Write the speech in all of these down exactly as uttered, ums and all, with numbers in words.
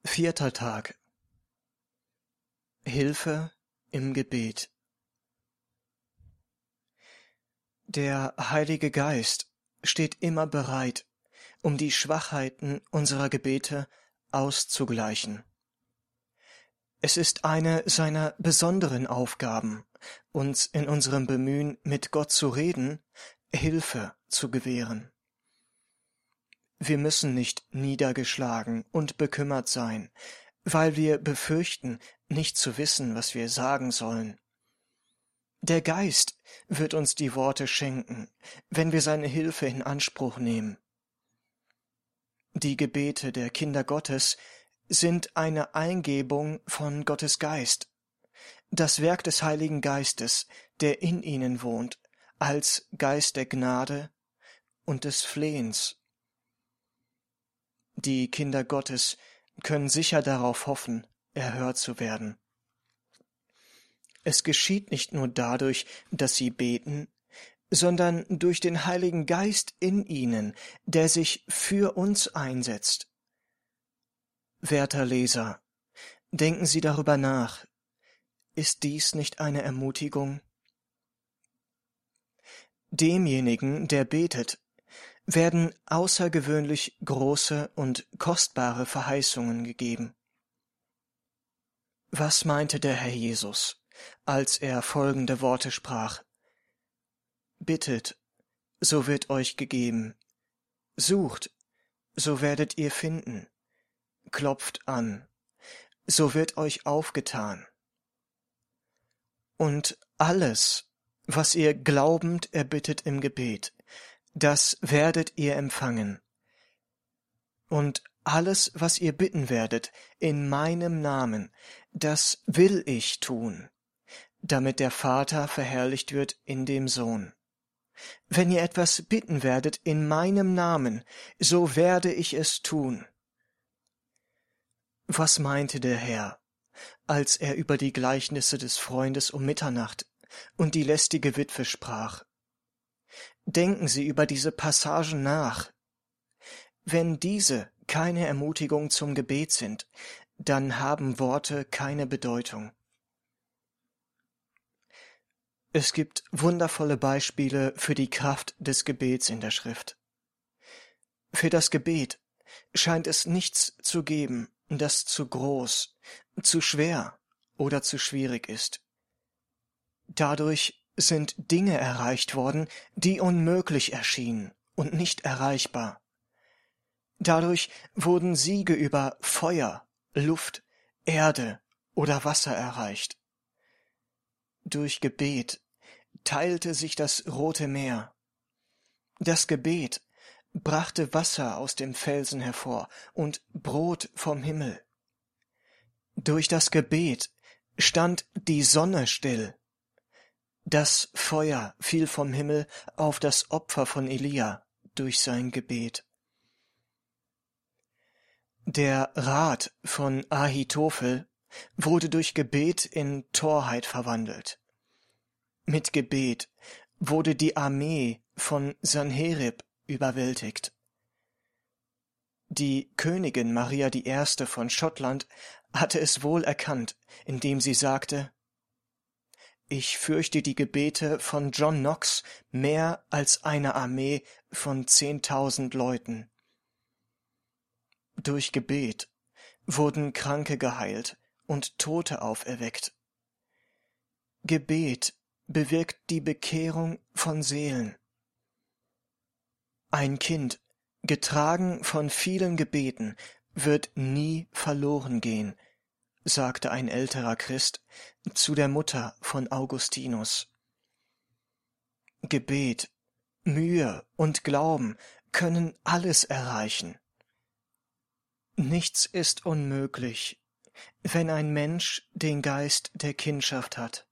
Vierter Tag. Hilfe im Gebet. Der Heilige Geist steht immer bereit, um die Schwachheiten unserer Gebete auszugleichen. Es ist eine seiner besonderen Aufgaben, uns in unserem Bemühen, mit Gott zu reden, Hilfe zu gewähren. Wir müssen nicht niedergeschlagen und bekümmert sein, weil wir befürchten, nicht zu wissen, was wir sagen sollen. Der Geist wird uns die Worte schenken, wenn wir seine Hilfe in Anspruch nehmen. Die Gebete der Kinder Gottes sind eine Eingebung von Gottes Geist, das Werk des Heiligen Geistes, der in ihnen wohnt, als Geist der Gnade und des Flehens. Die Kinder Gottes können sicher darauf hoffen, erhört zu werden. Es geschieht nicht nur dadurch, dass sie beten, sondern durch den Heiligen Geist in ihnen, der sich für uns einsetzt. Werter Leser, denken Sie darüber nach. Ist dies nicht eine Ermutigung? Demjenigen, der betet, werden außergewöhnlich große und kostbare Verheißungen gegeben. Was meinte der Herr Jesus, als er folgende Worte sprach? Bittet, so wird euch gegeben. Sucht, so werdet ihr finden. Klopft an, so wird euch aufgetan. Und alles, was ihr glaubend erbittet im Gebet, das werdet ihr empfangen. Und alles, was ihr bitten werdet, in meinem Namen, das will ich tun, damit der Vater verherrlicht wird in dem Sohn. Wenn ihr etwas bitten werdet in meinem Namen, so werde ich es tun. Was meinte der Herr, als er über die Gleichnisse des Freundes um Mitternacht und die lästige Witwe sprach? Denken Sie über diese Passagen nach. Wenn diese keine Ermutigung zum Gebet sind, dann haben Worte keine Bedeutung. Es gibt wundervolle Beispiele für die Kraft des Gebets in der Schrift. Für das Gebet scheint es nichts zu geben, das zu groß, zu schwer oder zu schwierig ist. Dadurch sind Dinge erreicht worden, die unmöglich erschienen und nicht erreichbar. Dadurch wurden Siege über Feuer, Luft, Erde oder Wasser erreicht. Durch Gebet teilte sich das Rote Meer. Das Gebet brachte Wasser aus dem Felsen hervor und Brot vom Himmel. Durch das Gebet stand die Sonne still. Das Feuer fiel vom Himmel auf das Opfer von Elia durch sein Gebet. Der Rat von Ahitophel wurde durch Gebet in Torheit verwandelt. Mit Gebet wurde die Armee von Sanherib überwältigt. Die Königin Maria die Erste von Schottland hatte es wohl erkannt, indem sie sagte: Ich fürchte die Gebete von John Knox mehr als eine Armee von zehntausend Leuten. Durch Gebet wurden Kranke geheilt und Tote auferweckt. Gebet bewirkt die Bekehrung von Seelen. Ein Kind, getragen von vielen Gebeten, wird nie verloren gehen, sagte ein älterer Christ zu der Mutter von Augustinus. Gebet, Mühe und Glauben können alles erreichen. Nichts ist unmöglich, wenn ein Mensch den Geist der Kindschaft hat.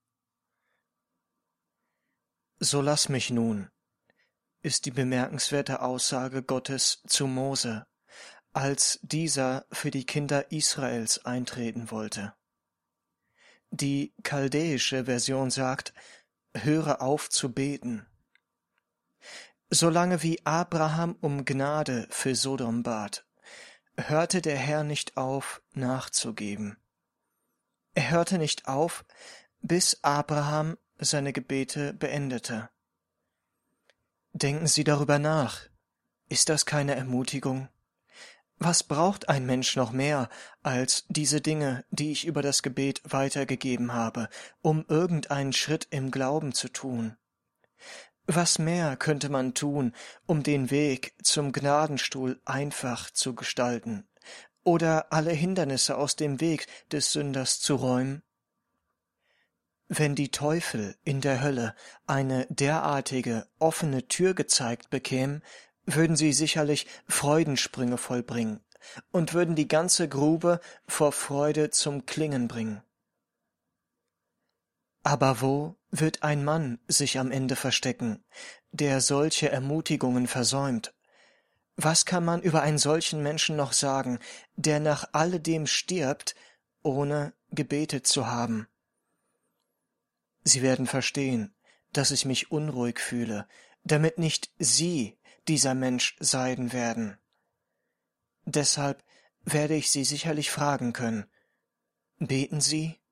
So lass mich nun, ist die bemerkenswerte Aussage Gottes zu Mose, als dieser für die Kinder Israels eintreten wollte. Die chaldäische Version sagt: Höre auf zu beten. Solange wie Abraham um Gnade für Sodom bat, hörte der Herr nicht auf, nachzugeben. Er hörte nicht auf, bis Abraham seine Gebete beendete. Denken Sie darüber nach. Ist das keine Ermutigung? Was braucht ein Mensch noch mehr als diese Dinge, die ich über das Gebet weitergegeben habe, um irgendeinen Schritt im Glauben zu tun? Was mehr könnte man tun, um den Weg zum Gnadenstuhl einfach zu gestalten oder alle Hindernisse aus dem Weg des Sünders zu räumen? Wenn die Teufel in der Hölle eine derartige offene Tür gezeigt bekämen, würden sie sicherlich Freudensprünge vollbringen und würden die ganze Grube vor Freude zum Klingen bringen. Aber wo wird ein Mann sich am Ende verstecken, der solche Ermutigungen versäumt? Was kann man über einen solchen Menschen noch sagen, der nach alledem stirbt, ohne gebetet zu haben? Sie werden verstehen, dass ich mich unruhig fühle, damit nicht Sie dieser Mensch sein werden. Deshalb werde ich Sie sicherlich fragen können: Beten Sie?